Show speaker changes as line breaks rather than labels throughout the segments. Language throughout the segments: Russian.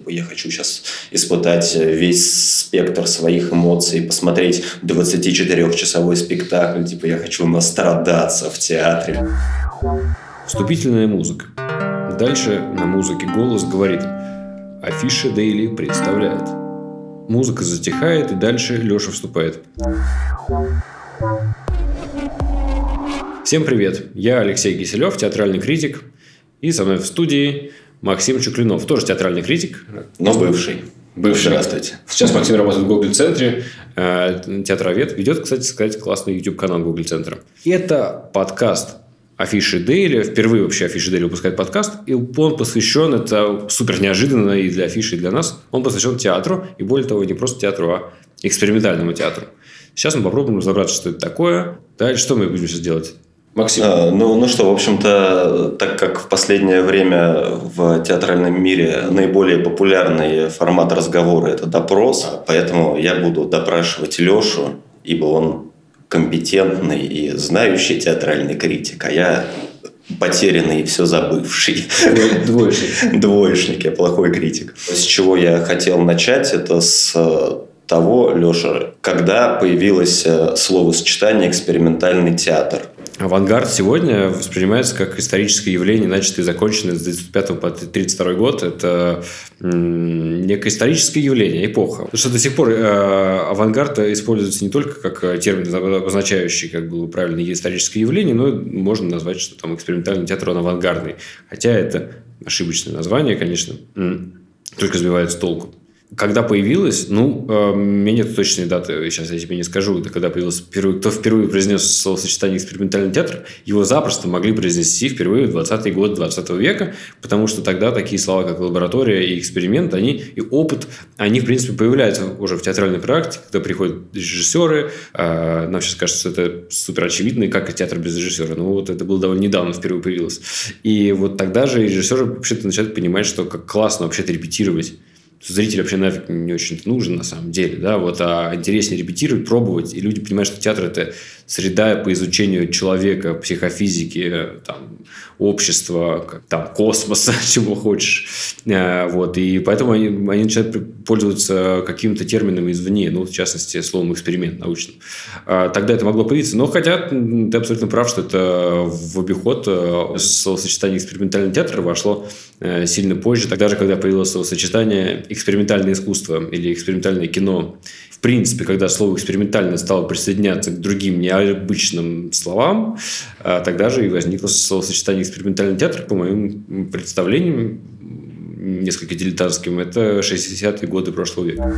типа, я хочу сейчас испытать весь спектр своих эмоций, посмотреть 24-часовой спектакль, типа, я хочу настрадаться в театре.
Вступительная музыка. Дальше на музыке голос говорит: Афиша Дейли представляет. Музыка затихает, и дальше Леша вступает. Всем привет, я Алексей Киселев, театральный критик, и со мной в студии Максим Чуклинов, тоже театральный критик.
Но бывший. Здравствуйте.
Сейчас Максим работает в Google-центре, театровед, ведет, кстати сказать, классный YouTube-канал Google-центра. Это подкаст Афиши Дейли. Впервые вообще Афиши Дейли выпускает подкаст. И он посвящен, это супер неожиданно и для Афиши, и для нас, он посвящен театру. И более того, не просто театру, а экспериментальному театру. Сейчас мы попробуем разобраться, что это такое. Дальше что мы будем сейчас делать? Максим.
Ну что, в общем-то, так как в последнее время в театральном мире наиболее популярный формат разговора – это допрос, поэтому я буду допрашивать Лешу, ибо он компетентный и знающий театральный критик, а я потерянный и все забывший. Двоечник, я плохой критик. С чего я хотел начать, это с того, Леша, когда появилось словосочетание «экспериментальный театр».
Авангард сегодня воспринимается как историческое явление, начатое и законченное с 1935 по 1932 год. Это некое историческое явление, эпоха. Потому что до сих пор авангард используется не только как термин, обозначающий, как было правильно, историческое явление, но можно назвать, что там экспериментальный театр, он авангардный. Хотя это ошибочное название, конечно, только сбивает с толку. Когда появилось, у меня нет точной даты, сейчас я тебе не скажу, это когда появился кто впервые произнес словосочетание «экспериментальный театр», его запросто могли произнести впервые в 20-е годы 20 века, потому что тогда такие слова, как лаборатория и эксперимент, и опыт, они, в принципе, появляются уже в театральной практике, когда приходят режиссеры. Нам сейчас кажется, что это супер очевидно, как и театр без режиссера. Но вот это было довольно недавно впервые появилось. И вот тогда же режиссеры вообще-то начинают понимать, что как классно вообще-то репетировать. Зритель вообще нафиг не очень нужен на самом деле, да, а интереснее репетировать, пробовать, и люди понимают, что театр – это среда по изучению человека, психофизики, общества, космоса, чего хочешь, и поэтому они начинают пользоваться каким-то термином извне, в частности, словом «эксперимент» научным. Тогда это могло появиться, но хотя ты абсолютно прав, что это в обиход словосочетание «экспериментальный театр» вошло сильно позже, тогда же, когда появилось словосочетание «экспериментальное искусство» или «экспериментальное кино». В принципе, когда слово «экспериментальное» стало присоединяться к другим необычным словам, тогда же и возникло словосочетание «экспериментальный театр», по моим представлениям, несколько дилетантским, это 60-е годы прошлого века.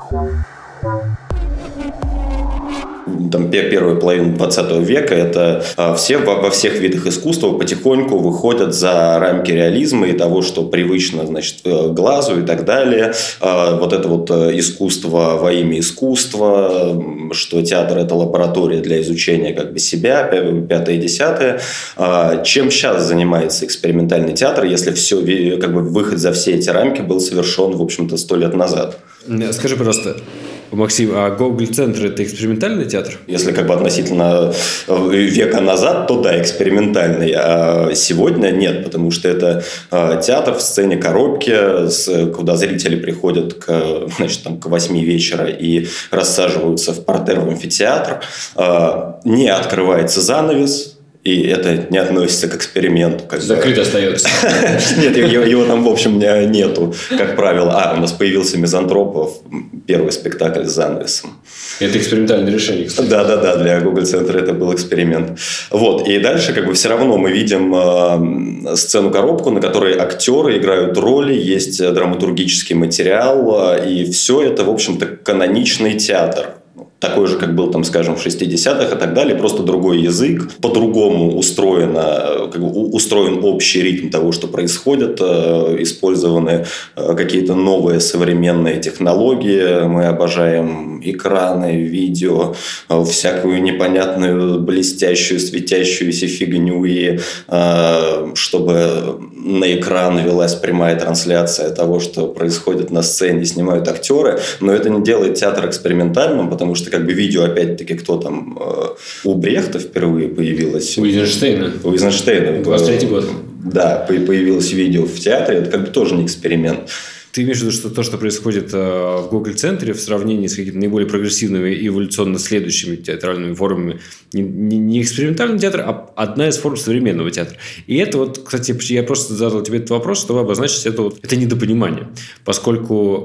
Первую половину 20 века это все во всех видах искусства потихоньку выходят за рамки реализма и того, что привычно, глазу и так далее. Вот это искусство во имя искусства, что театр – это лаборатория для изучения себя, пятое и десятое. Чем сейчас занимается экспериментальный театр, если выход за все эти рамки был совершен, в общем-то, 100 лет назад?
Скажи, пожалуйста, Максим, а Google-центр – это экспериментальный театр?
Если относительно века назад, то да, экспериментальный. А сегодня нет, потому что это театр в сцене коробки, куда зрители приходят к 8 вечера и рассаживаются в партер в амфитеатр. Не открывается занавес. И это не относится к эксперименту.
Закрыт остается.
Нет, его там, в общем, нету, как правило. У нас появился «Мизантроп», первый спектакль с занавесом.
Это экспериментальное решение, кстати.
Да, для Google-центра это был эксперимент. И дальше все равно мы видим сцену-коробку, на которой актеры играют роли, есть драматургический материал, и все это, в общем-то, каноничный театр. Такой же, как был, в 60-х и так далее, просто другой язык, по-другому устроен общий ритм того, что происходит, использованы какие-то новые современные технологии, мы обожаем экраны, видео, всякую непонятную, блестящую, светящуюся фигню, и чтобы на экран велась прямая трансляция того, что происходит на сцене, снимают актеры, но это не делает театр экспериментальным, потому что видео, опять-таки, кто там у Брехта впервые появилось.
У Эйзенштейна.
23-й
год.
Да, появилось видео в театре, это тоже не эксперимент.
Ты имеешь в виду, что то, что происходит в Гоголь-центре в сравнении с какими-то наиболее прогрессивными и эволюционно следующими театральными формами, не экспериментальный театр, а одна из форм современного театра. И это вот, кстати, я просто задал тебе этот вопрос, чтобы обозначить это недопонимание. Поскольку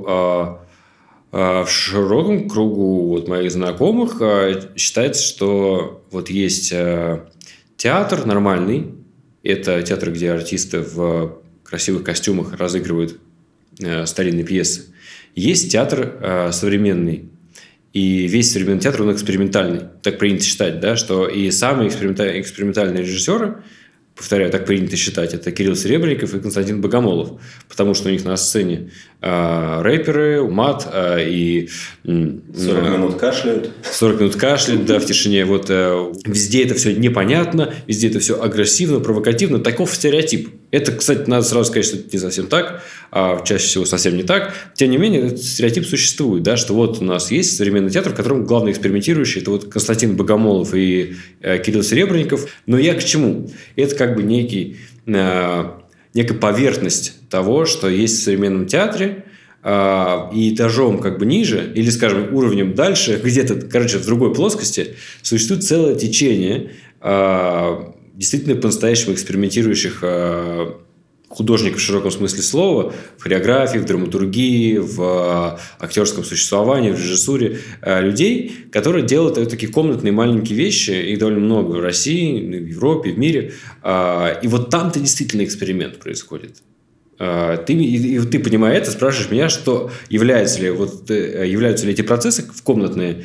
в широком кругу вот моих знакомых считается, что вот есть театр нормальный. Это театр, где артисты в красивых костюмах разыгрывают старинные пьесы. Есть театр современный. И весь современный театр, он экспериментальный. Так принято считать, да, что и самые экспериментальные режиссеры, повторяю, так принято считать, это Кирилл Серебренников и Константин Богомолов. Потому что у них на сцене рэперы, мат и...
40 минут кашляют.
40 минут кашляют, да, в тишине. Вот везде это все непонятно, везде это все агрессивно, провокативно. Таков стереотип. Это, кстати, надо сразу сказать, что это не совсем так, а чаще всего совсем не так. Тем не менее, этот стереотип существует, да, что вот у нас есть современный театр, в котором главный экспериментирующий – это вот Константин Богомолов и Кирилл Серебренников. Но я к чему? Это как бы некая поверхность того, что есть в современном театре, и этажом как бы ниже, или, скажем, уровнем дальше, где-то, короче, в другой плоскости, существует целое течение действительно по-настоящему экспериментирующих художников в широком смысле слова, в хореографии, в драматургии, в актерском существовании, в режиссуре, людей, которые делают такие комнатные маленькие вещи, их довольно много в России, в Европе, в мире. И вот там-то действительно эксперимент происходит. Ты, понимая это, спрашиваешь меня, что являются ли эти процессы комнатные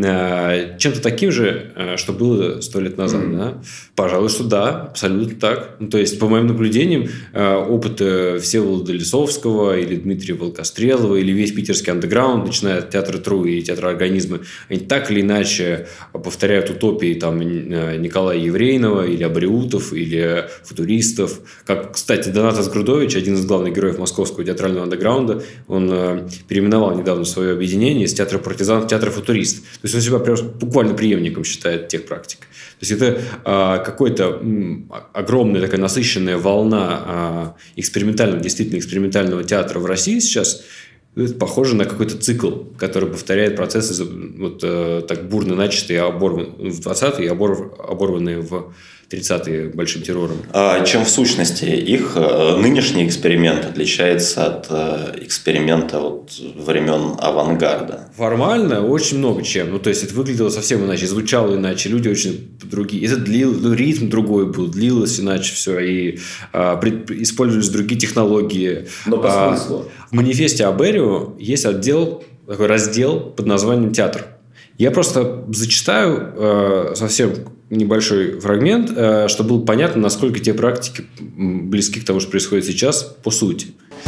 чем-то таким же, что было 100 лет назад. Да? Пожалуй, что да, абсолютно так. То есть, по моим наблюдениям, опыт Всеволода Лисовского или Дмитрия Волкострелова или весь питерский андеграунд, начиная от театра ТРУ и театра организма, они так или иначе повторяют утопии там, Николая Еврейного или Абриутов или футуристов. Как, кстати, Донатас Грудович, один из главных героев московского театрального андеграунда, он переименовал недавно свое объединение из театра партизан в театр футурист. То есть он себя буквально преемником считает тех практик. То есть это какая-то огромная такая насыщенная волна действительно экспериментального театра в России сейчас. Это похоже на какой-то цикл, который повторяет процессы, вот так бурно начатые в 20-е и оборванные в 30-е большим террором.
Чем в сущности их нынешний эксперимент отличается от эксперимента времен авангарда?
Формально очень много чем. То есть это выглядело совсем иначе, звучало иначе, люди очень другие. Это ритм другой был, длилось иначе все, и использовались другие технологии.
Но по смыслу.
В манифесте Аберио есть такой раздел под названием «Театр». Я просто зачитаю совсем небольшой фрагмент, чтобы было понятно, насколько те практики близки к тому, что происходит сейчас по сути.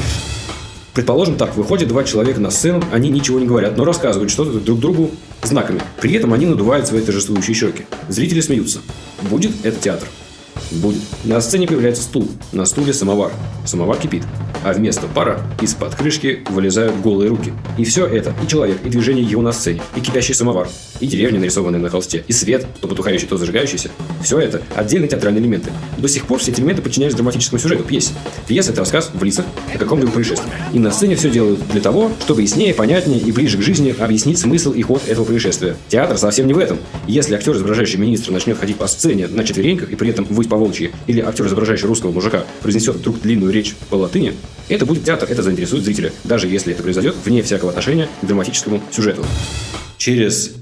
Предположим так, выходят два человека на сцену, они ничего не говорят, но рассказывают что-то друг другу знаками. При этом они надувают свои торжествующие щеки. Зрители смеются. Будет это театр? Будет. На сцене появляется стул. На стуле самовар. Самовар кипит. А вместо пара из-под крышки вылезают голые руки. И все это, и человек, и движение его на сцене, и кипящий самовар, и деревня, нарисованная на холсте, и свет, то потухающий, то зажигающийся. Все это отдельные театральные элементы. До сих пор все эти элементы подчиняются драматическому сюжету пьесы. Пьеса – это рассказ в лицах о каком-либо происшествии. И на сцене все делают для того, чтобы яснее, понятнее и ближе к жизни объяснить смысл и ход этого происшествия. Театр совсем не в этом. Если актер, изображающий министра, начнет ходить по сцене на четвереньках и при этом выть по-волчьи, или актер, изображающий русского мужика, произнесет вдруг длинную речь по латыни, это будет театр, это заинтересует зрителя, даже если это произойдет вне всякого отношения к драматическому сюжету. Через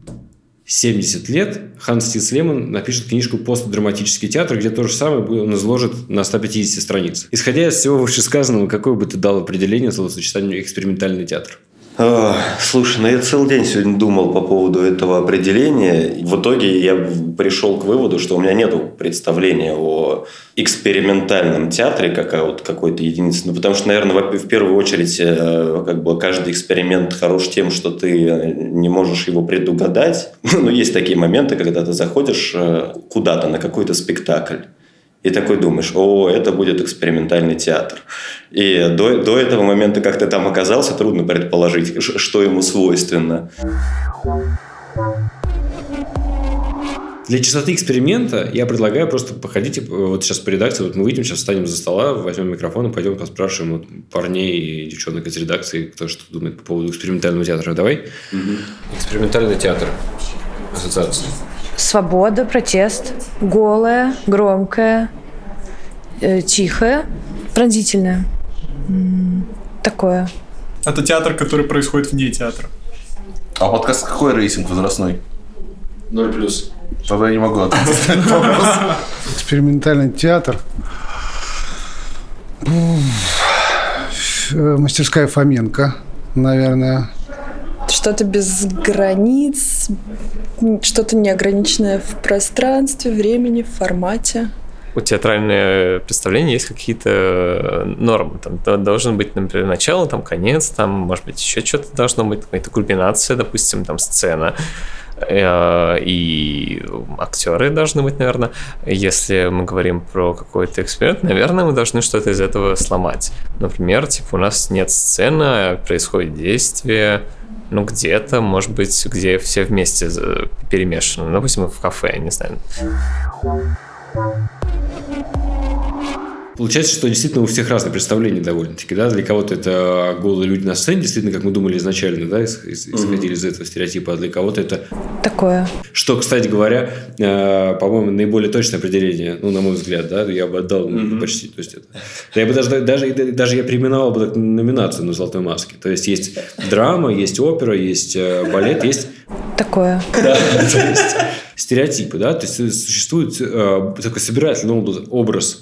70 лет Ханс Титс Лемон напишет книжку «Постдраматический театр», где то же самое он изложит на 150 страниц. Исходя из всего вышесказанного, какое бы ты дал определение словосочетанию «экспериментальный театр»?
Слушай, я целый день сегодня думал по поводу этого определения. В итоге я пришел к выводу, что у меня нет представления о экспериментальном театре как какой-то единицы. Потому что, наверное, в первую очередь каждый эксперимент хорош тем, что ты не можешь его предугадать. Но есть такие моменты, когда ты заходишь куда-то на какой-то спектакль. И такой думаешь, это будет экспериментальный театр. И до этого момента, как ты там оказался, трудно предположить, что ему свойственно.
Для чистоты эксперимента я предлагаю просто походите вот сейчас по редакции, вот мы выйдем, сейчас встанем за стола, возьмем микрофон и пойдем поспрашиваем вот парней и девчонок из редакции, кто что думает по поводу экспериментального театра. Давай? Экспериментальный театр. Ассоциация.
Свобода, протест, голая, громкая, тихая, пронзительная. Такое.
Это театр, который происходит вне театра.
А подкаст какой рейтинг возрастной?
0+.
Тогда я не могу ответить на этот вопрос.
Экспериментальный театр. Мастерская Фоменко, наверное.
Что-то без границ, что-то неограниченное в пространстве, времени, в формате.
У театрального представления есть какие-то нормы. Там должен быть, например, начало, там конец, там, может быть, еще что-то должно быть, какая-то кульминация, допустим, там сцена. И актеры должны быть, наверное. Если мы говорим про какой-то эксперимент, наверное, мы должны что-то из этого сломать. Например, типа у нас нет сцены, происходит действие, ну, где-то, может быть, где все вместе перемешаны. Допустим, в кафе, не знаю.
Получается, что действительно у всех разные представления довольно-таки, да? Для кого-то это голые люди на сцене, действительно, как мы думали изначально, да, исходили из этого стереотипа, а для кого-то это...
Такое.
Что, кстати говоря, по-моему, наиболее точное определение, ну, на мой взгляд, да, я бы отдал почти, то есть это... Я бы даже я переименовал бы так номинацию на «Золотой маске». То есть драма, есть опера, есть балет, есть...
Такое.
Да, то есть стереотипы, да, то есть существует такой собирательный образ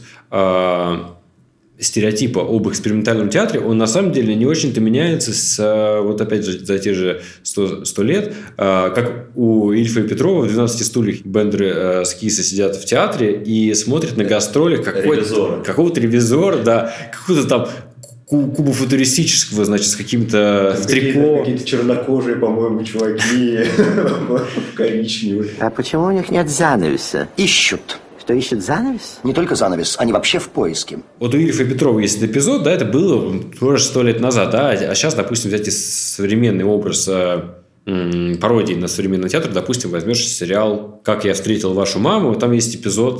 стереотипа об экспериментальном театре, он на самом деле не очень-то меняется вот опять же за те же 100 лет, как у Ильфа и Петрова в «12 стульях» Бендер с Кисой сидят в театре и смотрят на гастролях какого-то ревизора, да, какого-то там кубофутуристического, значит, с каким-то трико.
Какие-то чернокожие, по-моему, чуваки в коричневых.
А почему у них нет занавеса? Ищут. Что, ищут занавес?
Не только занавес, они вообще в поиске.
Вот у Ильфа и Петрова есть этот эпизод, да, это было уже 100 лет назад, да, а сейчас, допустим, взять современный образ пародии на современный театр, допустим, возьмешь сериал «Как я встретил вашу маму», там есть эпизод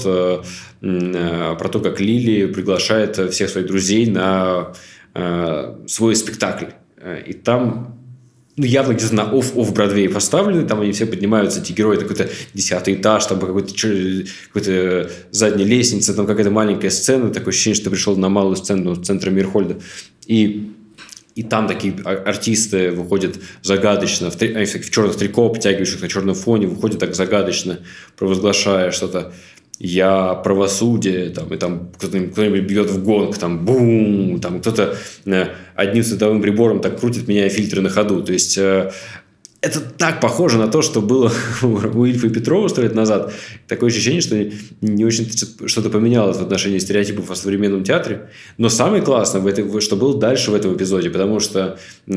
про то, как Лили приглашает всех своих друзей на свой спектакль. И там явно где-то на офф-бродвее поставлены, там они все поднимаются, эти герои, какой-то 10-й этаж, там какой-то задняя лестница, там какая-то маленькая сцена, такое ощущение, что ты пришел на малую сцену центра Мирхольда. И там такие артисты выходят загадочно, в черных трико, обтягивающих на черном фоне, выходят так загадочно, провозглашая что-то «Я правосудие», там, и там кто-нибудь бьет в гонг, там бум, там кто-то одним световым прибором так крутит, меняя фильтры на ходу. То есть это так похоже на то, что было у Ильфа и Петрова 100 лет назад. Такое ощущение, что не очень что-то поменялось в отношении стереотипов о современном театре. Но самое классное, что было дальше в этом эпизоде, потому что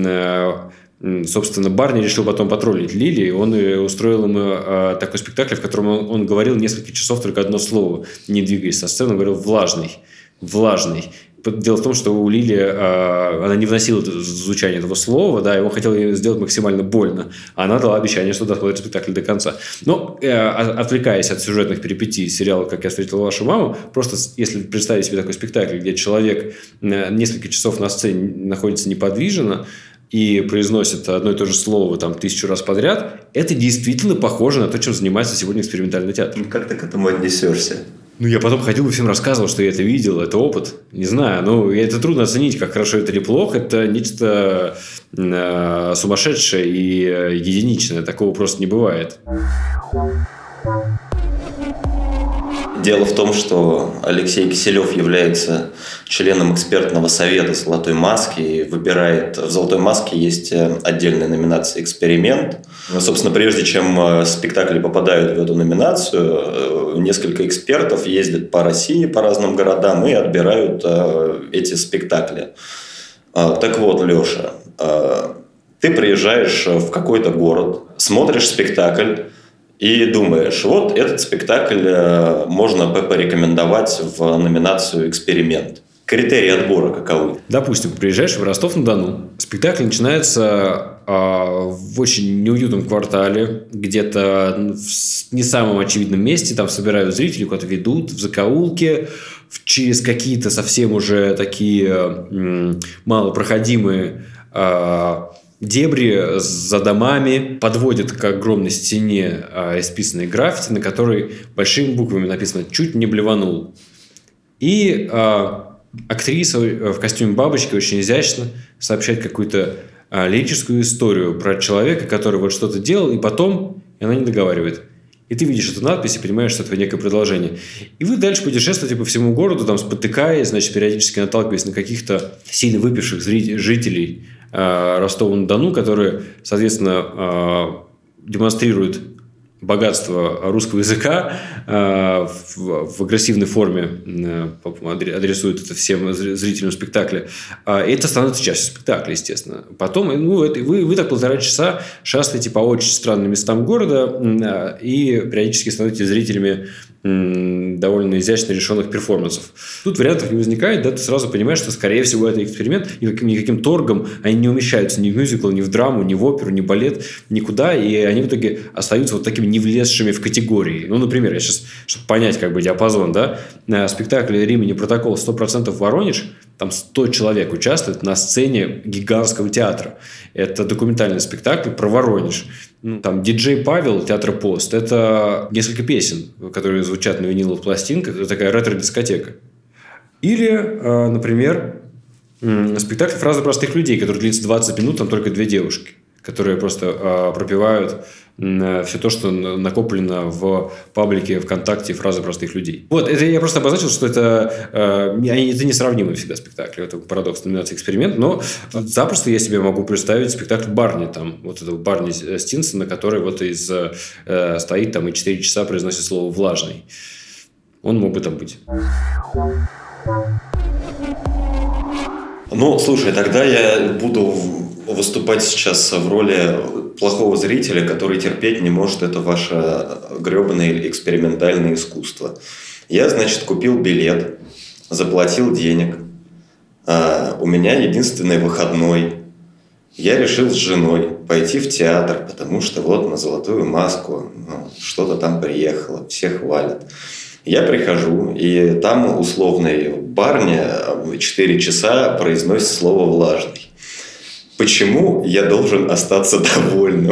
собственно, Барни решил потом потроллить Лили, и он устроил ему такой спектакль, в котором он говорил несколько часов только одно слово, не двигаясь со сцены, он говорил «влажный». Дело в том, что у Лили она не вносила звучание этого слова, да, и он хотел ее сделать максимально больно. Она дала обещание, что досмотрит спектакль до конца. Но, отвлекаясь от сюжетных перипетий сериала «Как я встретил вашу маму», просто если представить себе такой спектакль, где человек несколько часов на сцене находится неподвижно и произносит одно и то же слово там 1000 раз подряд, это действительно похоже на то, чем занимается сегодня экспериментальный театр.
Как ты к этому отнесешься?
Ну, я потом ходил и всем рассказывал, что я это видел, это опыт. Не знаю, это трудно оценить, как хорошо это или плохо. Это нечто сумасшедшее и единичное. Такого просто не бывает.
Дело в том, что Алексей Киселев является членом экспертного совета «Золотой маски» и выбирает... В «Золотой маске» есть отдельная номинация «Эксперимент». Собственно, прежде чем спектакли попадают в эту номинацию, несколько экспертов ездят по России, по разным городам и отбирают эти спектакли. Так вот, Леша, ты приезжаешь в какой-то город, смотришь спектакль, и думаешь, вот этот спектакль можно порекомендовать в номинацию «Эксперимент». Критерии отбора каковы?
Допустим, приезжаешь в Ростов-на-Дону. Спектакль начинается в очень неуютном квартале, где-то в не самом очевидном месте, там собирают зрителей, куда-то ведут, в закоулке, через какие-то совсем уже такие малопроходимые дебри за домами, подводят к огромной стене исписанной граффити, на которой большими буквами написано «Чуть не блеванул». И актриса в костюме бабочки очень изящно сообщает какую-то лирическую историю про человека, который вот что-то делал, и потом она не договаривает. И ты видишь эту надпись и понимаешь, что это некое продолжение. И вы дальше путешествуете по всему городу, там, спотыкаясь, значит, периодически наталкиваясь на каких-то сильно выпивших жителей Ростова-на-Дону, которые, соответственно, демонстрируют богатство русского языка в агрессивной форме, адресуют это всем зрителям спектакля. Это становится частью спектакля, естественно. Потом вы так 1,5 часа шастаете по очень странным местам города и периодически становитесь зрителями довольно изящно решенных перформансов. Тут вариантов не возникает, да, ты сразу понимаешь, что, скорее всего, это эксперимент, никаким торгом они не умещаются ни в мюзикл, ни в драму, ни в оперу, ни в балет, никуда, и они в итоге остаются вот такими не влезшими в категории. Ну, например, я сейчас, чтобы понять как бы диапазон, да, спектакль «Римини протокол» 100% Воронеж, там 100 человек участвуют на сцене гигантского театра. Это документальный спектакль про Воронеж. Там диджей Павел, театр «Пост». Это несколько песен, которые звучат на виниловых пластинках. Это такая ретро-дискотека. Или, например, спектакль «Фразы простых людей», который длится 20 минут, там только 2 девушки, которые просто пропевают все то, что накоплено в паблике ВКонтакте «Фразы простых людей». Вот, это я просто обозначил, что это несравнимые всегда спектакли. Это парадокс номинации «Эксперимент», но запросто я себе могу представить спектакль Барни, там, вот этого Барни Стинсона, который вот стоит там и 4 часа произносит слово «влажный». Он мог бы там быть.
Ну, слушай, тогда я буду выступать сейчас в роли плохого зрителя, который терпеть не может это ваше гребаное экспериментальное искусство. Я, значит, купил билет, заплатил денег. У меня единственный выходной. Я решил с женой пойти в театр, потому что вот на «Золотую маску» что-то там приехало, все хвалят. Я прихожу, и там условный Барни 4 часа произносит слово «влажный». Почему я должен остаться довольным?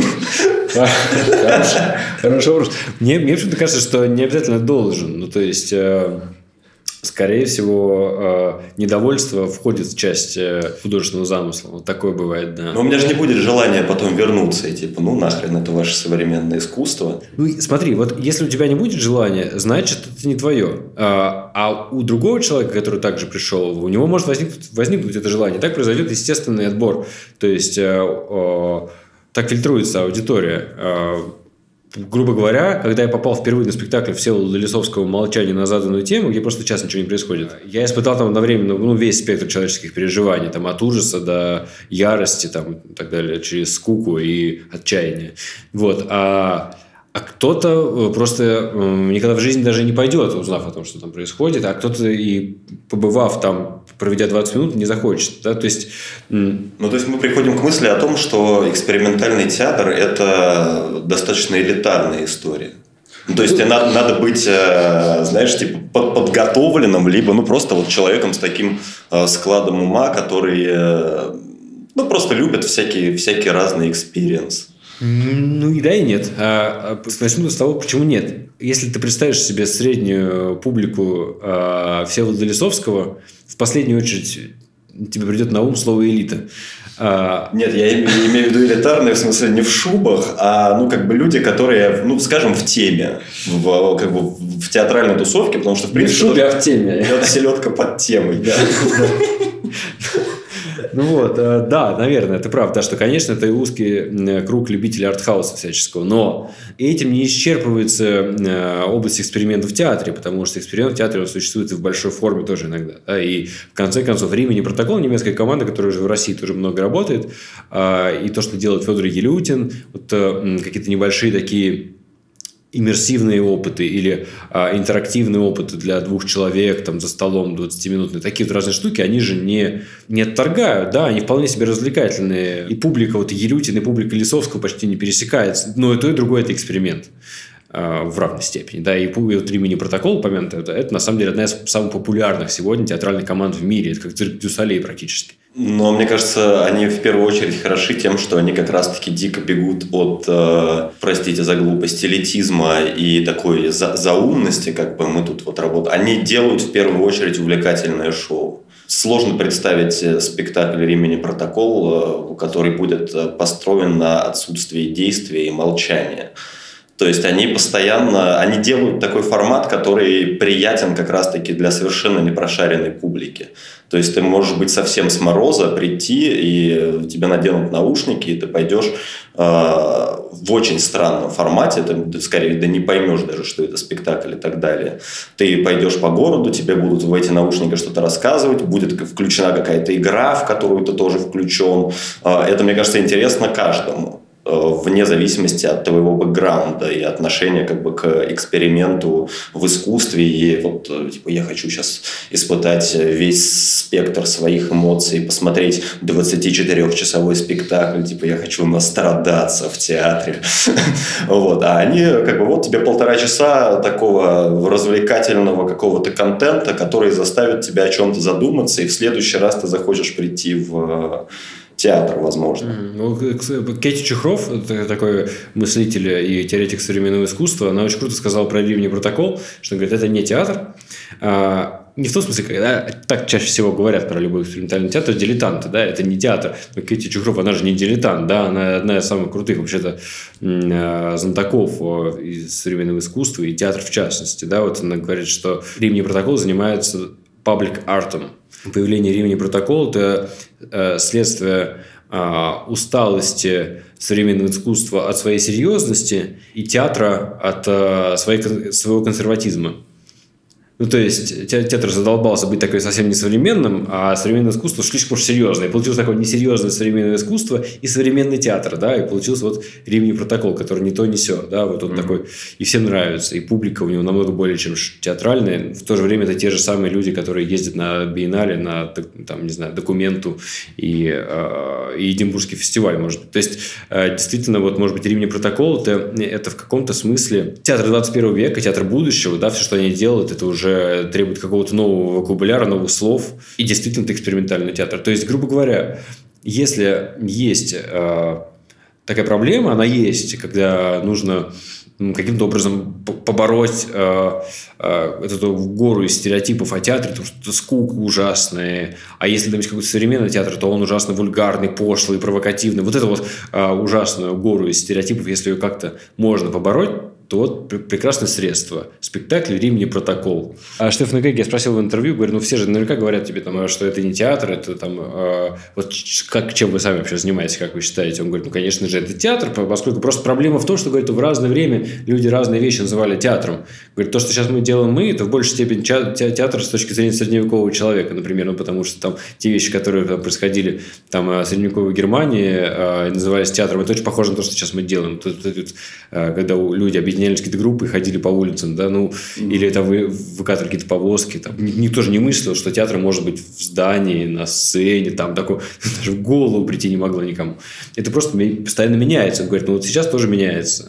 Хороший вопрос. Мне почему-то кажется, что не обязательно должен. Ну, то есть, скорее всего, недовольство входит в часть художественного замысла. Вот такое бывает, да.
Но у меня же не будет желания потом вернуться и типа, ну нахрен, это ваше современное искусство.
Ну, смотри, вот если у тебя не будет желания, значит, это не твое. А у другого человека, который также пришел, у него может возникнуть это желание. Так произойдет естественный отбор. То есть, так фильтруется аудитория. Грубо говоря, когда я попал впервые на спектакль Всеволода Лисовского «Молчание на заданную тему», где просто час ничего не происходит, я испытал там одновременно весь спектр человеческих переживаний, там, от ужаса до ярости там, и так далее, через скуку и отчаяние. Вот. А кто-то просто никогда в жизни даже не пойдет, узнав о том, что там происходит, а кто-то и побывав там, проведя 20 минут, не захочет. Да? То есть...
Ну, то есть мы приходим к мысли о том, что экспериментальный театр – это достаточно элитарная история. Ну, то есть надо быть, знаешь, типа подготовленным, либо просто вот человеком с таким складом ума, который просто любит всякие разные экспириенсы.
Ну и да, и нет. Начну с того, почему нет. Если ты представишь себе среднюю публику Всеволода Лисовского, в последнюю очередь тебе придет на ум слово «элита».
Нет, я имею в виду элитарные, в смысле не в шубах, а люди, которые, скажем, в теме, в театральной тусовке, потому что, в принципе,
не в шубе, а в теме.
Это селедка под темой.
Ну вот, да, наверное, ты прав, да, что, конечно, это и узкий круг любителей артхауса всяческого, но этим не исчерпывается область экспериментов в театре, потому что эксперимент в театре существует и в большой форме тоже иногда, да, и в конце концов «Римини протокол», немецкая команда, которая уже в России тоже много работает, и то, что делает Федор Елютин, вот какие-то небольшие такие иммерсивные опыты или интерактивные опыты для 2 человек там, за столом 20-минутные, такие вот разные штуки, они же не отторгают, да, они вполне себе развлекательные. И публика вот Ерютина, и публика Лисовского почти не пересекается. Но и то, и другое – это эксперимент в равной степени. Да, и вот «Римини Протокол», упомянутый, это на самом деле одна из самых популярных сегодня театральных команд в мире. Это как «Цирк дю Солей» практически.
Но мне кажется, они в первую очередь хороши тем, что они как раз-таки дико бегут от, простите за глупость, элитизма и такой заумности, как бы мы тут вот работаем. Они делают в первую очередь увлекательное шоу. Сложно представить спектакль «Римини Протокол», который будет построен на отсутствии действия и молчания. То есть они делают такой формат, который приятен как раз-таки для совершенно непрошаренной публики. То есть ты можешь быть совсем с мороза, прийти, и тебе наденут наушники, и ты пойдешь в очень странном формате, ты скорее не поймешь даже, что это спектакль и так далее. Ты пойдешь по городу, тебе будут в эти наушники что-то рассказывать, будет включена какая-то игра, в которую ты тоже включен. Это, мне кажется, интересно каждому, вне зависимости от твоего бэкграунда и отношения как бы к эксперименту в искусстве. И вот типа, я хочу сейчас испытать весь спектр своих эмоций, посмотреть 24-часовой спектакль, типа я хочу настрадаться в театре. Вот. А они как бы вот тебе 1,5 часа такого развлекательного какого-то контента, который заставит тебя о чем-то задуматься, и в следующий раз ты захочешь прийти в театр, возможно.
Кэти Чухров, такой мыслитель и теоретик современного искусства, она очень круто сказала про «Римини Протокол», что, говорит, это не театр. Не в том смысле, когда так чаще всего говорят про любой экспериментальный театр, дилетанты, да, это не театр. Но Кэти Чухров, она же не дилетант, да, она одна из самых крутых вообще-то знатоков из современного искусства и театра в частности, да, вот она говорит, что «Римини Протокол» занимается паблик-артом. Появление «Римини Протокол» – это следствие усталости современного искусства от своей серьезности и театра от своего консерватизма. Ну, то есть, театр задолбался быть такой совсем несовременным, а современное искусство слишком уж серьезное. И получилось такое несерьезное современное искусство и современный театр, да, и получился вот «Римини Протокол», который не то, не сё, да, вот он такой, и всем нравится, и публика у него намного более, чем театральная. В то же время это те же самые люди, которые ездят на биеннале, на, там, не знаю, Документу и Эдинбургский фестиваль, может быть. То есть, действительно, вот, может быть, «Римини Протокол» это в каком-то смысле театр 21 века, театр будущего, да, все, что они делают, это уже требует какого-то нового вокабуляра, новых слов. И действительно, это экспериментальный театр. То есть, грубо говоря, если есть такая проблема, она есть, когда нужно каким-то образом побороть эту гору из стереотипов о театре, потому что скука ужасная. А если там есть какой-то современный театр, то он ужасно вульгарный, пошлый, провокативный. Вот эту вот ужасную гору из стереотипов, если ее как-то можно побороть, то вот прекрасное средство. Спектакль «Римини Протокол». А Штефана Гейге я спросил в интервью, говорю, ну все же наверняка говорят тебе, там, что это не театр, это там, вот чем вы сами вообще занимаетесь, как вы считаете? Он говорит, ну конечно же это театр, поскольку просто проблема в том, что, говорит, в разное время люди разные вещи называли театром. Говорит, то, что сейчас мы делаем это в большей степени театр с точки зрения средневекового человека, например, ну потому что там те вещи, которые там происходили там, в средневековой Германии, назывались театром, это очень похоже на то, что сейчас мы делаем. Когда люди объединялись в какие-то группы и ходили по улицам, да, ну, или там выкатывали какие-то повозки, там, никто же не мыслил, что театр может быть в здании, на сцене, там, такое, даже в голову прийти не могло никому. Это просто постоянно меняется. Он говорит, ну, вот сейчас тоже меняется.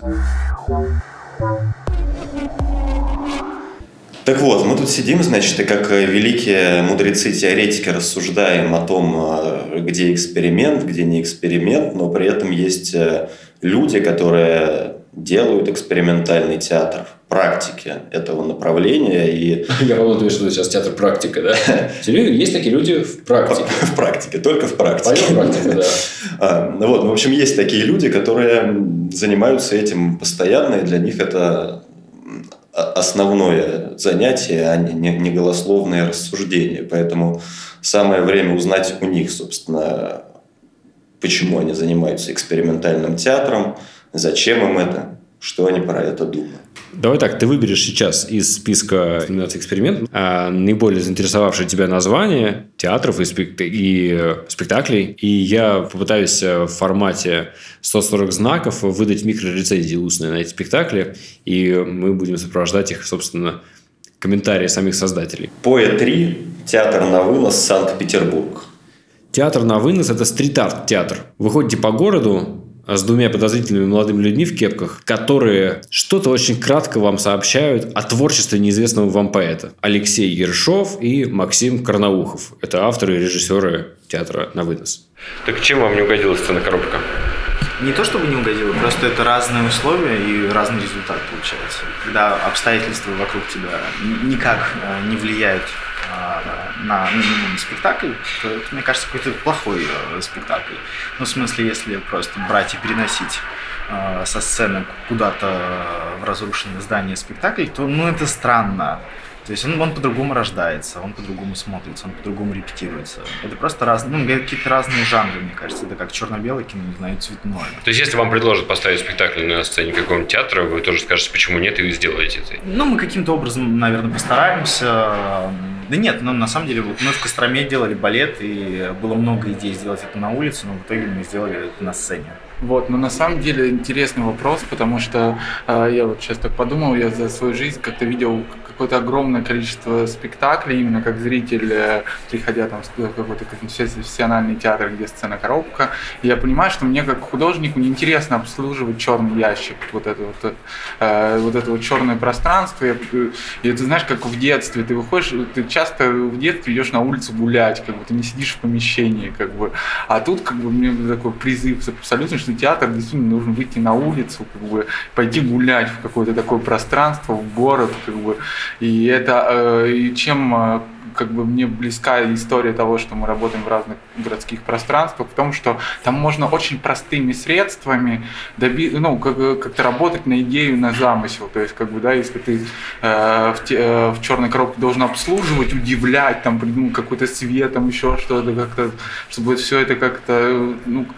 Так вот, мы тут сидим, значит, и как великие мудрецы-теоретики рассуждаем о том, где эксперимент, где не эксперимент, но при этом есть люди, которые делают экспериментальный театр в практике этого направления. И...
Я подумал, что сейчас театр практика, да? Серьезно, есть такие люди в практике?
В практике, только в практике.
В практике, да.
Вот, в общем, есть такие люди, которые занимаются этим постоянно, и для них это основное занятие, а не голословные рассуждения. Поэтому самое время узнать у них, собственно, почему они занимаются экспериментальным театром, зачем им это, что они про это думают.
Давай так, ты выберешь сейчас из списка номинаций «Эксперимент» наиболее заинтересовавшее тебя название театров и спектаклей, и я попытаюсь в формате 140 знаков выдать микрорецензии устные на эти спектакли, и мы будем сопровождать их, собственно, комментарии самих создателей.
Поэ-3. Театр на вынос. Санкт-Петербург.
Театр на вынос – это стрит-арт-театр. Вы ходите по городу с двумя подозрительными молодыми людьми в кепках, которые что-то очень кратко вам сообщают о творчестве неизвестного вам поэта. Алексей Ершов и Максим Карнаухов. Это авторы и режиссеры театра на вынос. Так чем вам не угодила сцена-коробка?
Не то чтобы не угодило, просто это разные условия и разный результат получается. Когда обстоятельства вокруг тебя никак не влияют на спектакль, то это, мне кажется, какой-то плохой спектакль. Ну, в смысле, если просто брать и переносить со сцены куда-то в разрушенное здание спектакль, то, это странно. То есть он по-другому рождается, он по-другому смотрится, он по-другому репетируется. Это просто какие-то разные жанры, мне кажется. Это как черно-белое кино, не знаю, цветное.
То есть, если вам предложат поставить спектакль на сцене какого-нибудь театра, вы тоже скажете, почему нет, и вы сделаете это?
Мы каким-то образом, наверное, постараемся. Да нет, на самом деле, мы в Костроме делали балет, и было много идей сделать это на улице, но в итоге мы сделали это на сцене.
На самом деле интересный вопрос, потому что я сейчас так подумал, я за свою жизнь как-то видел какое-то огромное количество спектаклей, именно как зритель, приходя там в какой-то профессиональный театр, где сцена-коробка, и я понимаю, что мне как художнику неинтересно обслуживать черный ящик, вот это черное пространство, и ты знаешь, как в детстве, ты выходишь, ты часто в детстве идешь на улицу гулять, ты не сидишь в помещении, а тут мне такой призыв абсолютно, что театр действительно нужно выйти на улицу, пойти гулять в какое-то такое пространство, в город, и это, и чем мне близка история того, что мы работаем в разных городских пространствах, в том, что там можно очень простыми средствами как-то работать на идею, на замысел. То есть, если ты в черной коробке должен обслуживать, удивлять, придумать какой-то свет, еще что-то, как-то, чтобы все это как-то,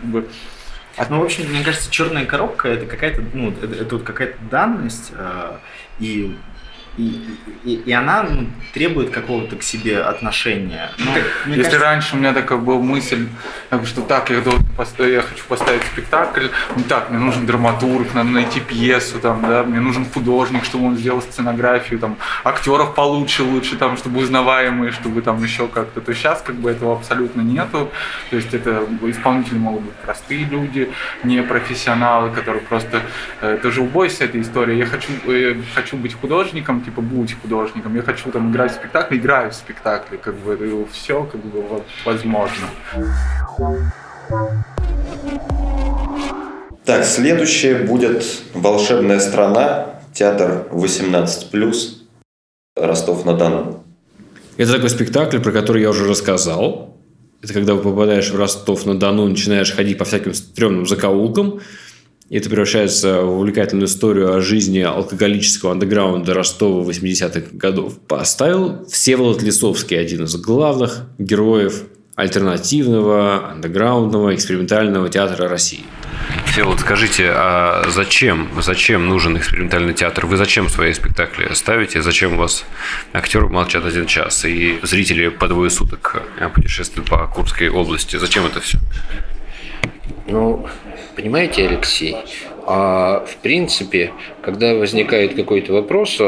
в общем, мне кажется, черная коробка это какая-то, это какая-то данность, и она требует какого-то к себе отношения.
Если раньше у меня такая была мысль, что я хочу поставить спектакль, мне нужен драматург, надо найти пьесу, мне нужен художник, чтобы он сделал сценографию, актеров получше, лучше, чтобы узнаваемые, чтобы еще как-то. То сейчас этого абсолютно нету. То есть это исполнители могут быть простые люди, не профессионалы, которые просто тоже убойся этой истории. Я хочу быть художником, будь художником, я хочу играть в спектакле, играю в спектакле, все возможно.
Так, следующее будет «Волшебная страна», театр 18+, Ростов-на-Дону.
Это такой спектакль, про который я уже рассказал. Это когда вы попадаешь в Ростов-на-Дону, начинаешь ходить по всяким стрёмным закоулкам, и это превращается в увлекательную историю о жизни алкоголического андеграунда Ростова 80-х годов. Поставил Всеволод Лисовский, один из главных героев альтернативного, андеграундного, экспериментального театра России. Всеволод, скажите, а зачем нужен экспериментальный театр? Вы зачем свои спектакли ставите? Зачем у вас актеры молчат 1 час и зрители по 2 суток путешествуют по Курской области? Зачем это все?
Понимаете, Алексей, в принципе, когда возникает какой-то вопрос,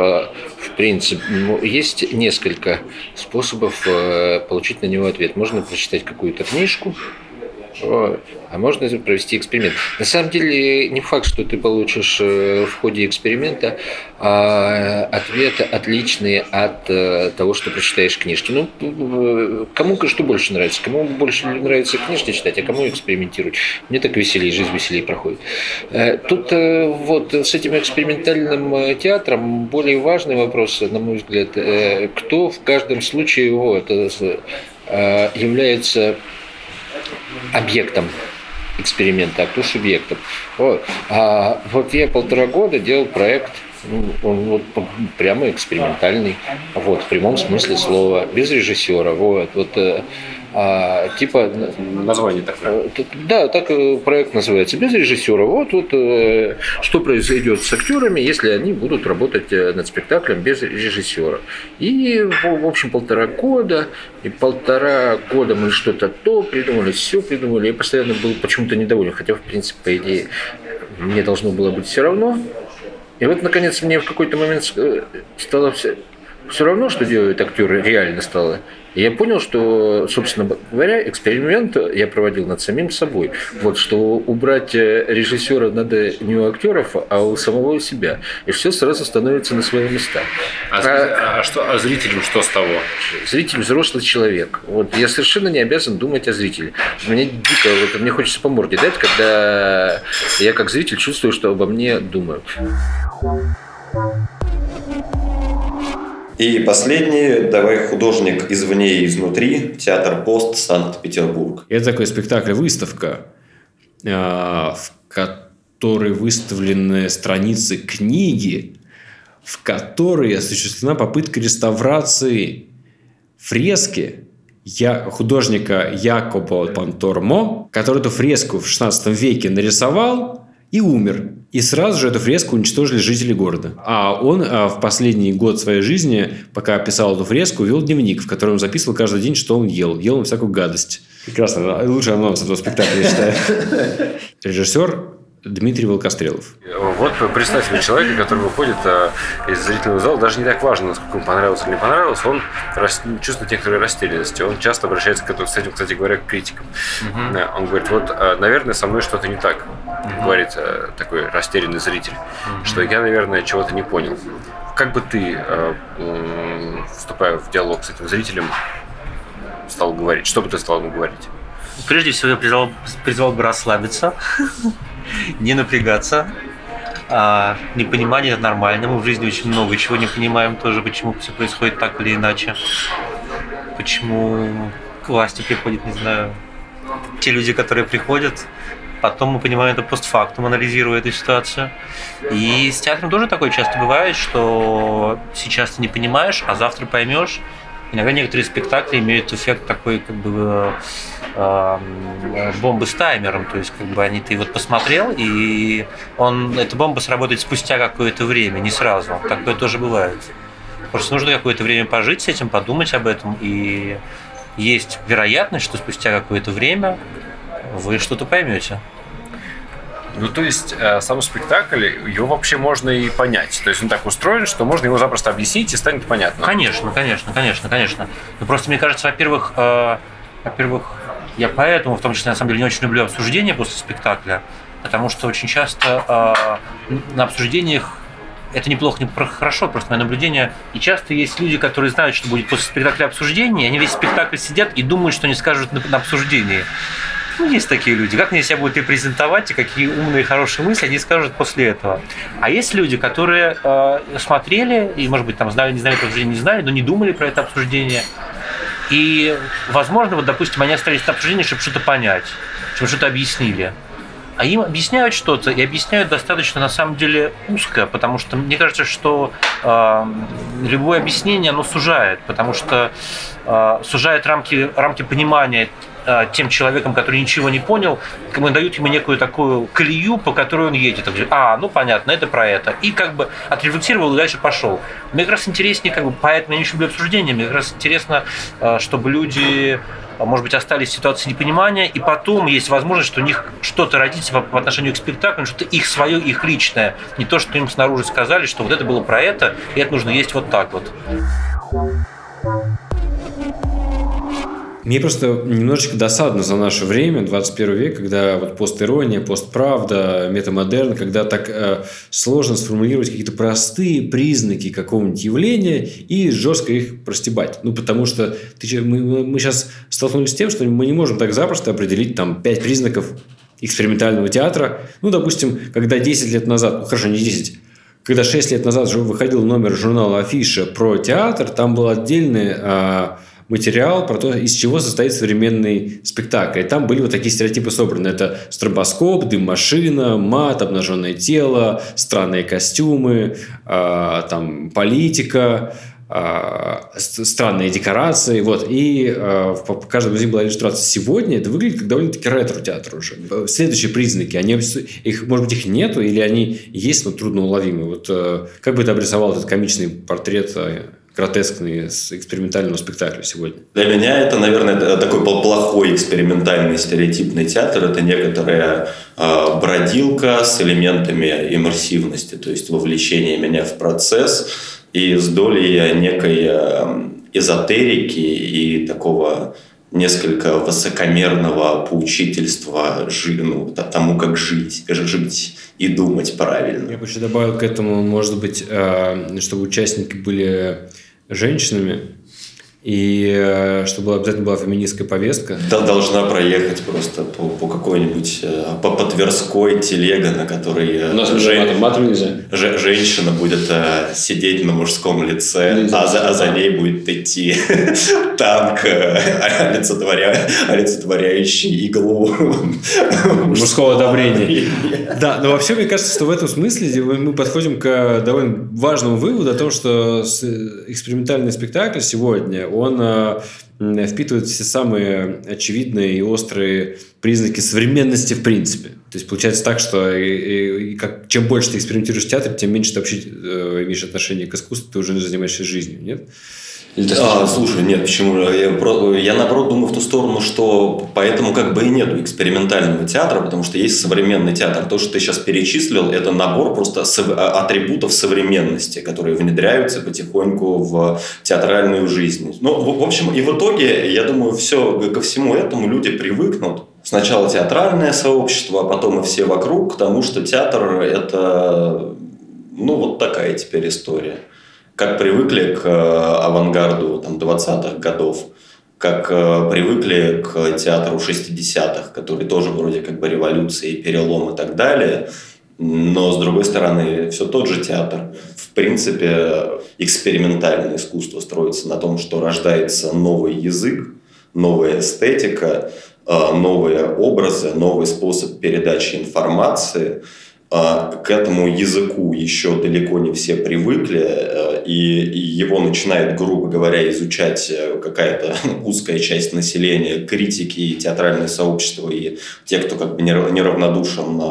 есть несколько способов получить на него ответ. Можно прочитать какую-то книжку, а можно провести эксперимент. На самом деле, не факт, что ты получишь в ходе эксперимента ответы отличные от того, что прочитаешь книжки. Кому что больше нравится? Кому больше нравится книжки читать, а кому экспериментировать? Мне так веселее, жизнь веселее проходит. Тут с этим экспериментальным театром более важный вопрос, на мой взгляд, кто в каждом случае является объектом эксперимента, а кто субъектом. Я 1,5 года делал проект Он вот прямо экспериментальный, вот, в прямом смысле слова, без режиссера, вот. Типа
название такое.
Да, так проект называется, без режиссера. Вот что произойдет с актерами, если они будут работать над спектаклем без режиссера. И, в общем, 1,5 года, мы что-то придумали, все придумали. Я постоянно был почему-то недоволен, хотя, в принципе, по идее, мне должно было быть все равно. И вот, наконец, мне в какой-то момент стало все равно, что делают актеры, реально стало. И я понял, что, собственно говоря, эксперимент я проводил над самим собой. Вот, что убрать режиссера надо не у актеров, а у самого себя. И все сразу становится на свои места.
А зрителям что с того?
Зритель взрослый человек. Вот, я совершенно не обязан думать о зрителе. Мне дико, мне хочется по морде дать, когда я как зритель чувствую, что обо мне думают.
И последний, давай, художник извне и изнутри, театр «Пост», Санкт-Петербург.
Это такой спектакль-выставка, в которой выставлены страницы книги, в которой осуществлена попытка реставрации фрески художника Якоба Пантормо, который эту фреску в XVI веке нарисовал и умер. И сразу же эту фреску уничтожили жители города. А он в последний год своей жизни, пока писал эту фреску, вел дневник, в котором он записывал каждый день, что он ел. Ел он всякую гадость. Прекрасно. Лучший анонс этого спектакля, я считаю. Режиссер Дмитрий Волкострелов.
Вот представь себе человека, который выходит из зрительного зала, даже не так важно, насколько ему понравилось или не понравилось, он чувствует некоторую растерянность. Он часто обращается с этим, кстати говоря, к критикам. Он говорит, наверное, со мной что-то не так, говорит такой растерянный зритель, что я, наверное, чего-то не понял. Как бы ты, вступая в диалог с этим зрителем, стал говорить? Что бы ты стал ему говорить?
Прежде всего, я призвал бы расслабиться, не напрягаться. Непонимание – это нормально. Мы в жизни очень много чего не понимаем тоже, почему все происходит так или иначе. Почему к власти приходят, не знаю, те люди, которые приходят. Потом мы понимаем это постфактум, анализируя эту ситуацию. И с театром тоже такое часто бывает, что сейчас ты не понимаешь, а завтра поймешь. Иногда некоторые спектакли имеют эффект такой, как бы, бомбы с таймером. То есть, как бы, ты вот посмотрел, и эта бомба сработает спустя какое-то время, не сразу. Такое тоже бывает. Просто нужно какое-то время пожить с этим, подумать об этом. И есть вероятность, что спустя какое-то время вы что-то поймете.
Ну, то есть, сам спектакль, его вообще можно и понять. То есть, он так устроен, что можно его запросто объяснить, и станет понятно.
Конечно. Но просто, мне кажется, во-первых, я поэтому, в том числе, на самом деле, не очень люблю обсуждения после спектакля, потому что очень часто на обсуждениях это неплохо, не хорошо, просто мое наблюдение. И часто есть люди, которые знают, что будет после спектакля обсуждение, и они весь спектакль сидят и думают, что они скажут на обсуждении. Есть такие люди. Как они себя будут репрезентовать, и какие умные, хорошие мысли они скажут после этого. А есть люди, которые смотрели, и, может быть, там знали, не знали про обсуждение, не знали, но не думали про это обсуждение. И, возможно, вот, допустим, они остались на обсуждении, чтобы что-то понять, чтобы что-то объяснили. А им объясняют что-то, и объясняют достаточно, на самом деле, узко, потому что мне кажется, что любое объяснение, оно сужает, потому что сужает рамки понимания тем человеком, который ничего не понял, как бы дают ему некую такую колею, по которой он едет. Ну понятно, это про это. И как бы отрефлексировал и дальше пошел. Мне как раз интереснее, поэтому я не люблю обсуждения, мне как раз интересно, чтобы люди, может быть, остались в ситуации непонимания, и потом есть возможность, что у них что-то родится по отношению к спектаклю, что-то их свое, их личное. Не то, что им снаружи сказали, что вот это было про это, и это нужно есть вот так вот.
Мне просто немножечко досадно за наше время, 21 век, когда вот постирония, постправда, метамодерн, когда так сложно сформулировать какие-то простые признаки какого-нибудь явления и жестко их простебать. Потому что мы сейчас столкнулись с тем, что мы не можем так запросто определить 5 признаков экспериментального театра. Допустим, когда 10 лет назад, хорошо, не 10, когда 6 лет назад выходил номер журнала «Афиша» про театр, там был отдельный материал про то, из чего состоит современный спектакль. И там были вот такие стереотипы собраны. Это стробоскоп, дым-машина, мат, обнаженное тело, странные костюмы, там политика, странные декорации. Вот. И по каждому из них была иллюстрация. Сегодня это выглядит как довольно-таки ретро-театр уже. Следующие признаки. Их, может быть, их нету, или они есть, но трудно уловимы. Вот как бы ты обрисовал этот комичный портрет гротескный с экспериментального спектакля сегодня?
Для меня это, наверное, такой плохой экспериментальный стереотипный театр. Это некоторая бродилка с элементами иммерсивности, то есть вовлечение меня в процесс и с долей некой эзотерики и такого несколько высокомерного поучительства тому, как жить и думать правильно.
Я бы еще добавил к этому, может быть, чтобы участники были женщинами, и чтобы обязательно была феминистская повестка.
Да, должна проехать просто по какой-нибудь по Тверской телега, на которой
у нас матом нельзя.
Женщина будет сидеть на мужском лице, а за ней будет идти танк, олицетворяющий иглу
мужского одобрения. Да, но вообще мне кажется, что в этом смысле мы подходим к довольно важному выводу о том, что экспериментальный спектакль сегодня он впитывает все самые очевидные и острые признаки современности в принципе. То есть получается так, что чем больше ты экспериментируешь в театре, тем меньше ты вообще имеешь отношение к искусству, ты уже занимаешься жизнью, нет?
Слушай, нет, почему? Я наоборот думаю в ту сторону, что поэтому как бы и нету экспериментального театра, потому что есть современный театр. То, что ты сейчас перечислил, это набор просто атрибутов современности, которые внедряются потихоньку в театральную жизнь. Ну, в общем, и в итоге, я думаю, ко всему этому люди привыкнут. Сначала театральное сообщество, а потом и все вокруг, к тому, что театр – это вот такая теперь история. Как привыкли к авангарду 20-х годов, как привыкли к театру 60-х, который тоже вроде как бы революция и перелом и так далее. Но, с другой стороны, все тот же театр. В принципе, экспериментальное искусство строится на том, что рождается новый язык, новая эстетика, новые образы, новый способ передачи информации. К этому языку еще далеко не все привыкли, и его начинает, грубо говоря, изучать какая-то узкая часть населения, критики и театральное сообщество, и те, кто как бы неравнодушен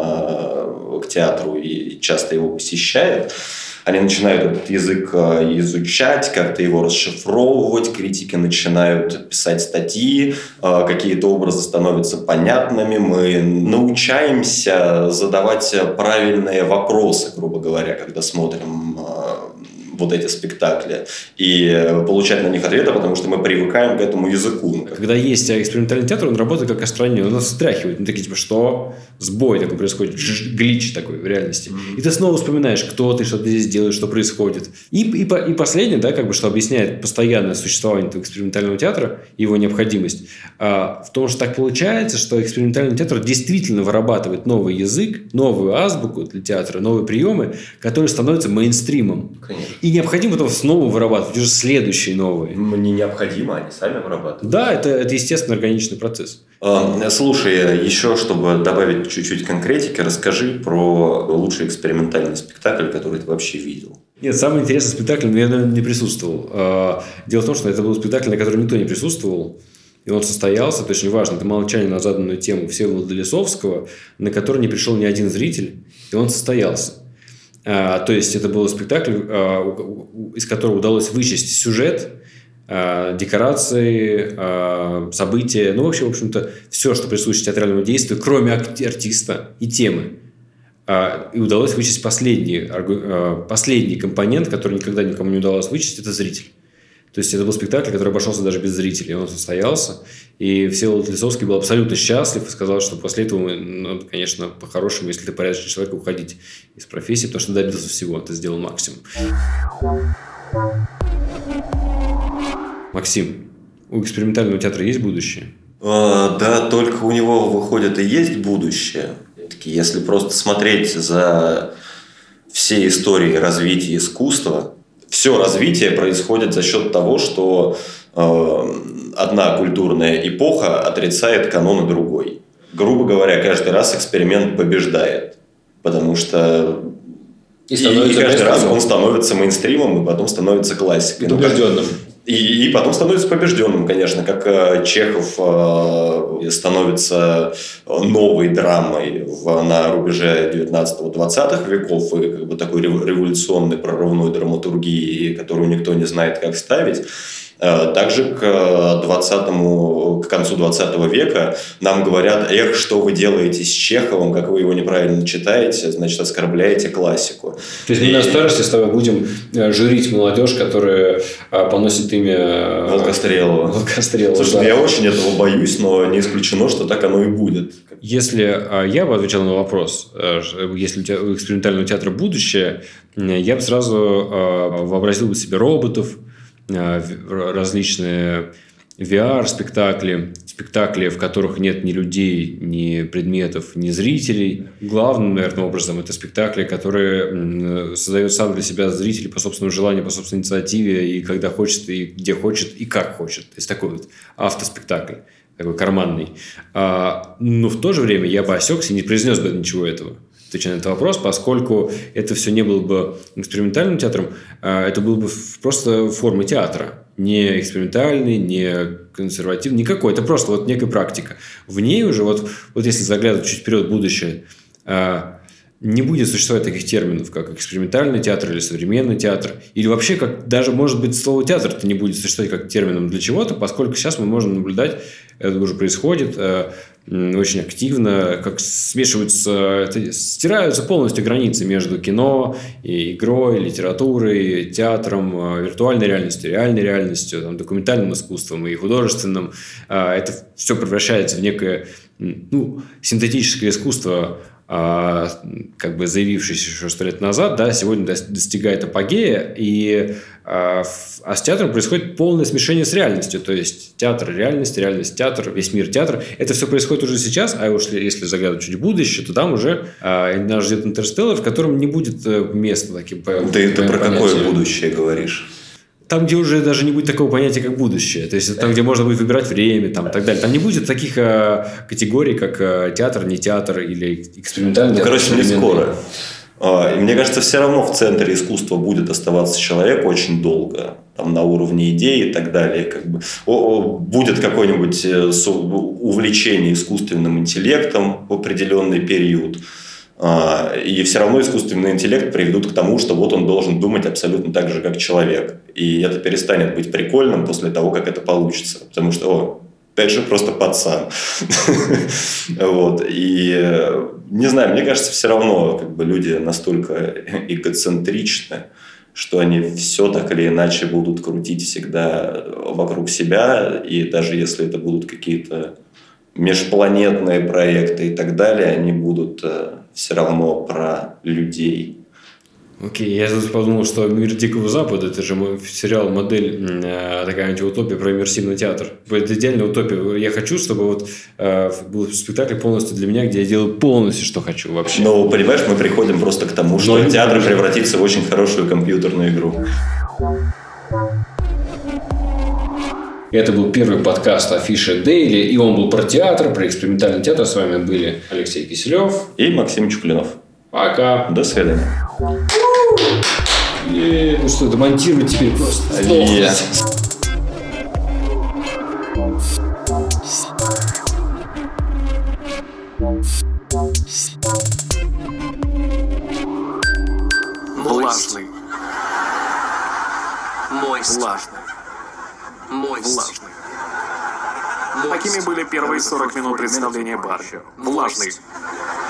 к театру и часто его посещает. Они начинают этот язык изучать, как-то его расшифровывать, критики начинают писать статьи, какие-то образы становятся понятными, мы научаемся задавать правильные вопросы, грубо говоря, когда смотрим вот эти спектакли, и получать на них ответы, потому что мы привыкаем к этому языку.
Когда есть экспериментальный театр, он работает как астронавт, он нас встряхивает. Такие типа, что? Сбой такой происходит, глич такой в реальности. И ты снова вспоминаешь, кто ты, что ты здесь делаешь, что происходит. И последнее, да, как бы, что объясняет постоянное существование этого экспериментального театра, его необходимость, в том, что так получается, что экспериментальный театр действительно вырабатывает новый язык, новую азбуку для театра, новые приемы, которые становятся мейнстримом.
Конечно.
И необходимо потом снова вырабатывать уже следующие новые.
Не необходимо, они сами вырабатывают.
Да, это естественно органичный процесс.
Слушай, еще чтобы добавить чуть-чуть конкретики, расскажи про лучший экспериментальный спектакль, который ты вообще видел.
Нет, самый интересный спектакль, я, наверное, не присутствовал. Дело в том, что это был спектакль, на котором никто не присутствовал. И он состоялся, это очень важно, это молчание на заданную тему Всеволода Лисовского, на который не пришел ни один зритель, и он состоялся. То есть, это был спектакль, из которого удалось вычесть сюжет, декорации, события, вообще, в общем-то, все, что присуще театральному действию, кроме артиста и темы. И удалось вычесть последний компонент, который никогда никому не удалось вычесть, это зритель. То есть, это был спектакль, который обошелся даже без зрителей. Он состоялся, и Всеволод Лисовский был абсолютно счастлив и сказал, что после этого, конечно, по-хорошему, если ты порядочный человек, уходить из профессии, потому что добился всего, ты сделал максимум. Максим, у экспериментального театра есть будущее?
Да, только у него, выходит, и есть будущее. Если просто смотреть за всей историей развития искусства, все развитие происходит за счет того, что одна культурная эпоха отрицает каноны другой. Грубо говоря, каждый раз эксперимент побеждает, потому что и каждый раз он становится мейнстримом, и потом становится классикой.
Побежденным.
И потом становится побежденным, конечно, как Чехов становится новой драмой на рубеже 19-20 веков и как бы такой революционной прорывной драматургии, которую никто не знает, как ставить. Также к концу 20 века нам говорят: эх, что вы делаете с Чеховым, как вы его неправильно читаете, значит, оскорбляете классику.
То есть мы на старости с тобой будем журить молодежь, которая поносит имя
Волкострелова. Слушай,
да.
Я очень этого боюсь, но не исключено, что так оно и будет.
Если я бы отвечал на вопрос, если у экспериментального театра будущее, я бы сразу вообразил бы себе роботов, различные VR-спектакли, в которых нет ни людей, ни предметов, ни зрителей. Главным, наверное, образом это спектакли, которые создает сам для себя зритель по собственному желанию, по собственной инициативе, и когда хочет, и где хочет, и как хочет. То есть такой вот автоспектакль, такой карманный. Но в то же время я бы осекся и не произнес бы ничего этого, отвечая на этот вопрос, поскольку это все не было бы экспериментальным театром, это было бы просто формой театра. Не экспериментальный, не консервативный, никакой. Это просто вот некая практика. В ней уже, вот если заглядывать чуть вперед в будущее, не будет существовать таких терминов, как экспериментальный театр или современный театр. Или вообще, как даже, может быть, слово «театр» не будет существовать как термином для чего-то, поскольку сейчас мы можем наблюдать, это уже происходит очень активно, как стираются полностью границы между кино и игрой, литературой, театром, виртуальной реальностью, реальной реальностью, там, документальным искусством и художественным. Это все превращается в некое синтетическое искусство, как бы заявившийся еще 100 лет назад, да, сегодня достигает апогея, а с театром происходит полное смешение с реальностью, то есть театр – реальность, реальность – театр, весь мир – театр. Это все происходит уже сейчас, а уж если заглядывать чуть в будущее, то там уже нас ждет «Интерстеллар», в котором не будет места таким.
Ты про какое будущее говоришь?
Там, где уже даже не будет такого понятия, как будущее. То есть, там, где можно будет выбирать время там, и так далее. Там не будет таких категорий, как театр, не театр или экспериментальный театр.
Короче, не скоро. И мне кажется, все равно в центре искусства будет оставаться человек очень долго. Там, на уровне идей и так далее. Как бы. Будет какое-нибудь увлечение искусственным интеллектом в определенный период. И все равно искусственный интеллект приведут к тому, что вот он должен думать абсолютно так же, как человек. И это перестанет быть прикольным после того, как это получится. Потому что, опять же, просто пацан. Вот. И не знаю, мне кажется, все равно как бы люди настолько эгоцентричны, что они все так или иначе будут крутить всегда вокруг себя. И даже если это будут какие-то межпланетные проекты и так далее, они будут все равно про людей.
Окей, я тут подумал, что «Мир Дикого Запада» – это же сериал, модель, такая антиутопия про иммерсивный театр. Это идеальная утопия. Я хочу, чтобы вот был спектакль полностью для меня, где я делаю полностью, что хочу вообще.
Но, понимаешь, мы приходим просто к тому, что театр превратится в очень хорошую компьютерную игру.
Это был первый подкаст Афиша Дейли, и он был про театр, про экспериментальный театр. С вами были Алексей Киселев
и Максим Чуклинов.
Пока.
До свидания.
Ну что, это монтировать теперь просто.
Влажный. Мойст. Влажный. Мойст. Такими были первые 40 минут представления Барби. Влажный.